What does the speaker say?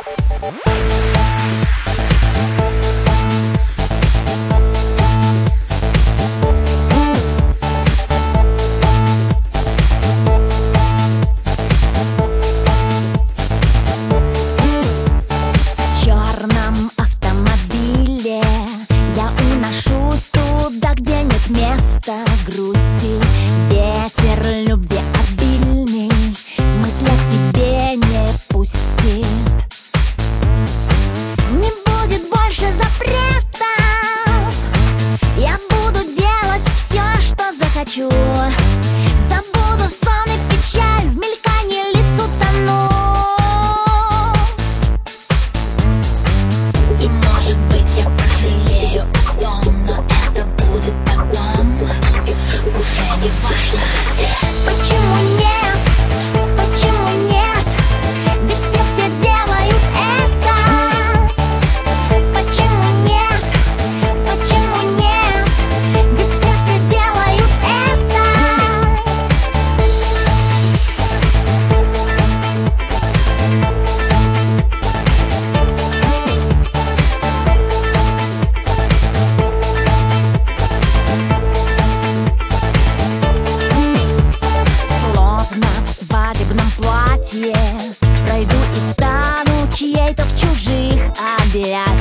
Грусти, ветер любви обильный, мысль о тебе не пустит. Не будет больше запретов, я буду делать все, что захочу. Забуду сон и печаль, в мелькании лиц утону. И может быть я пожалею о том, но это будет потом. Уже не важно. Почему нет? Почему нет? Ведь все делают это. Почему нет? Почему нет? Ведь все делают это. Платье пройду и стану чьей-то в чужих объятиях.